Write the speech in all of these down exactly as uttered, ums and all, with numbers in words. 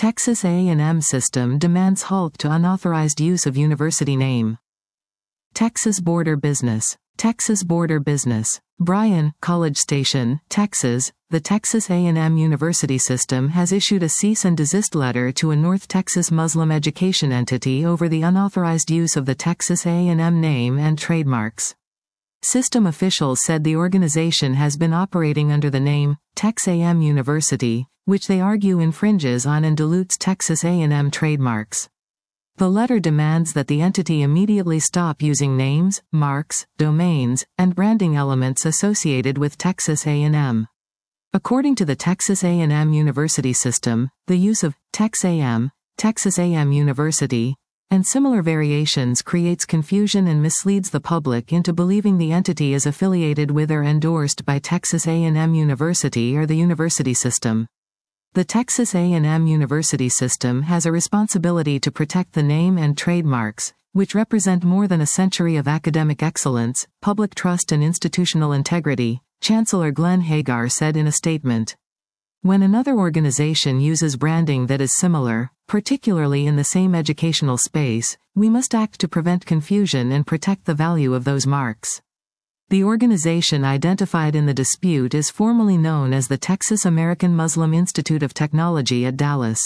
Texas A and M system demands halt to unauthorized use of university name. Texas Border Business. Texas Border Business. Bryan, College Station, Texas. The Texas A and M University System has issued a cease and desist letter to a North Texas Muslim education entity over the unauthorized use of the Texas A and M name and trademarks. System officials said the organization has been operating under the name Tex A M University, which they argue infringes on and dilutes Texas A and M trademarks. The letter demands that the entity immediately stop using names, marks, domains, and branding elements associated with Texas A and M. According to the Texas A and M University System, the use of Tex A M, Texas A M University, and similar variations creates confusion and misleads the public into believing the entity is affiliated with or endorsed by Texas A and M University or the university system. The Texas A and M University System has a responsibility to protect the name and trademarks, which represent more than a century of academic excellence, public trust and institutional integrity, Chancellor Glenn Hagar said in a statement. When another organization uses branding that is similar, particularly in the same educational space, we must act to prevent confusion and protect the value of those marks. The organization identified in the dispute is formally known as the Texas American Muslim Institute of Technology at Dallas.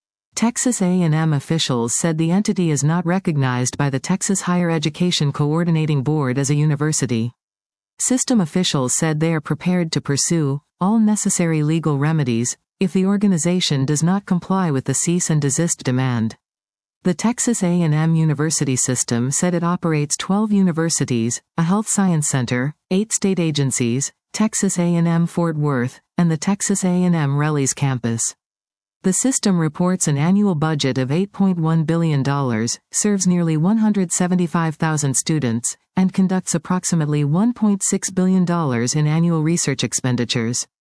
Texas A and M officials said the entity is not recognized by the Texas Higher Education Coordinating Board as a university. System officials said they are prepared to pursue all necessary legal remedies if the organization does not comply with the cease and desist demand. The Texas A and M University System said it operates twelve universities, a health science center, eight state agencies, Texas A and M Fort Worth, and the Texas A and M Relleys campus. The system reports an annual budget of eight point one billion dollars, serves nearly one hundred seventy-five thousand students, and conducts approximately one point six billion dollars in annual research expenditures.